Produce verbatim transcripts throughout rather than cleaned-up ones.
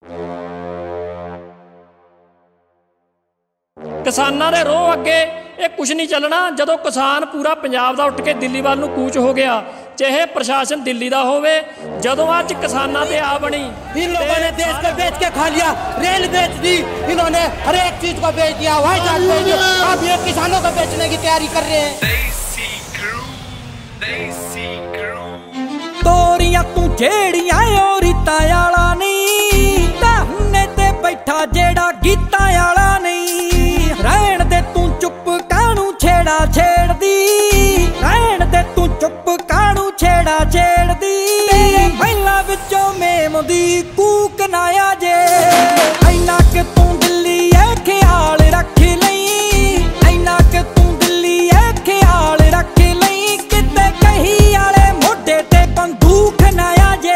किसानां दे रोह अगे ये कुछ नहीं चलना। जदों किसान पूरा पंजाब दा उठ के दिल्ली वाल नूं कूच हो गया, चाहे प्रशासन दिल्ली दा होवे, जदों अज किसानां ते आ बनी। इन लोगों ने देश को बेच के खा लिया, रेल बेच दी इन्होंने, हर एक चीज को बेच दिया, हवाई जहाज बेच दिया, अब ये किसानों को बेचने की तैयारी कर रहे हैं। तोरियां तू जेड़ियां ओ रीतां आला नहीं, धरने ते बैठा जेड़ा गीतां आला नहीं। रहन दे तू चुप कानू छेड़ा छेड़दी, रहन दे तू चुप कानू छेड़ा छेड़दी। तेरे महिला विचों मेम दी कूक ना आ जे, ऐना कि तू दिल्ली ए ख्याल रख लई, ऐना कि तू दिल्ली ए ख्याल रख लई। किते कही आले मोढे ते बंदूक ना आ जे।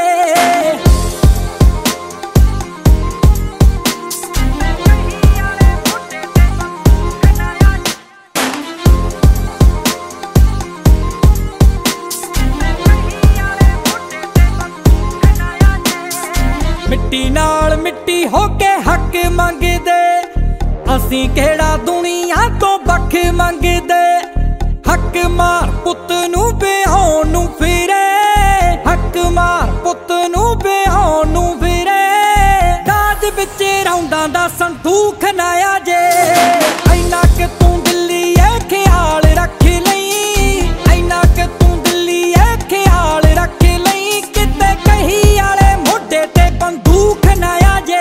मिट्टी नाल मिट्टी होके हक मंगदे, असीं केड़ा दुनिया तो बख मंगदे। हक मार पुत नूं बिहाउण नूं फिरे, हक मार पुत नूं बिहाउण नूं फिरे। दाज विच रौंदां दा संदूख ना आ जे, ऐना कि तू दिल्ली ए ख्याल रख लई, ऐना कि तू दिल्ली ए ख्याल रख लई। किते कही आले मोढे ते बंदूक ना आ जे।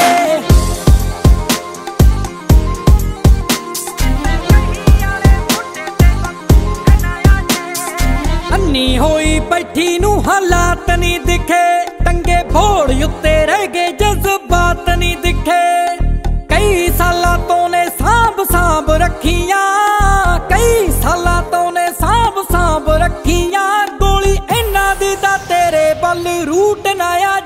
अन्नी होई बैठी नूं हालात नहीं दिखे, टंगे भोड़ उत्ते रह गए जज्बात नहीं दिखे। कई सालां तो ने सांभ सांभ रखियां, कई सालां तो ने सांभ सांभ रखियां। गोली इन्हां दी दा तेरे बल रूट ना आ